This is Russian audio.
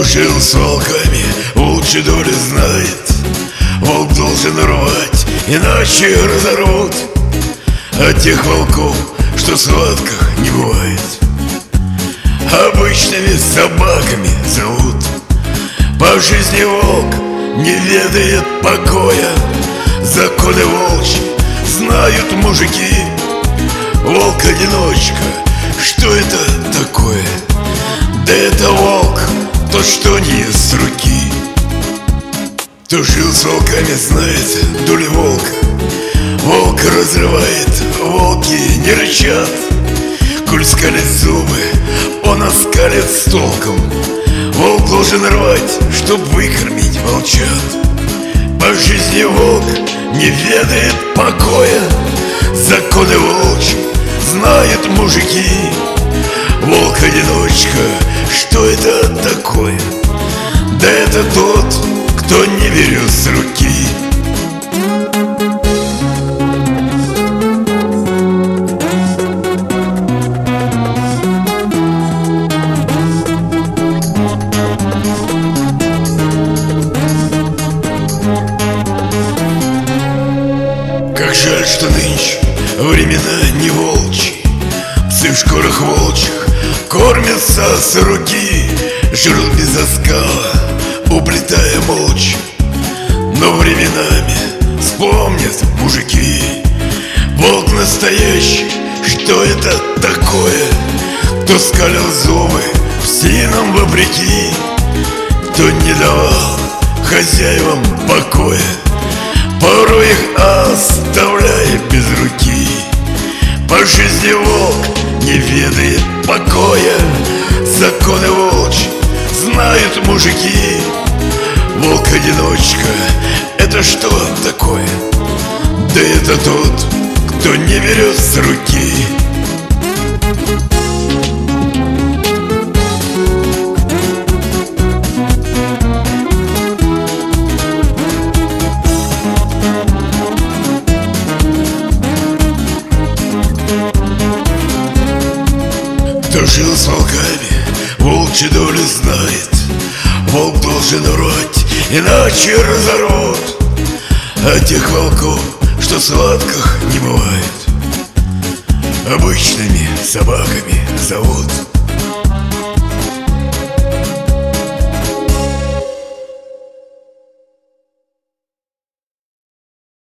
Кто жил с волками, лучше доли знает. Волк должен рвать, иначе разорвут. А тех волков, что в схватках не бывает, обычными собаками зовут. По жизни волк не ведает покоя. Законы волчьи знают мужики. Волк-одиночка, что это такое? Да это волк, тот, что не с руки. Кто жил с волками, знает доли волка. Волк разрывает, волки не рычат. Коль скалит зубы, он оскалит с толком. Волк должен рвать, чтоб выкормить волчат. По жизни волк не ведает покоя. Законы волчьи знают мужики. Волк-одиночка, что это такое? Да это тот, кто не берет с руки. Как жаль, что нынче времена не волчьи. Псы в шкурах волчьих кормятся с руки, жрут без оскала, уплетая молча. Но временами вспомнят мужики. Волк настоящий, что это такое? Кто скалил зубы псинам вопреки, кто не давал хозяевам покоя, порой их оставляя без руки. По жизни волк не ведает покоя. Законы волчьи знают мужики. Волк-одиночка, это что такое? Да это тот, кто не берет с руки. Кто жил с волками, волчьи доли знает. Волк должен рвать, иначе разорвут. А тех волков, что в схватках не бывает, обычными собаками зовут.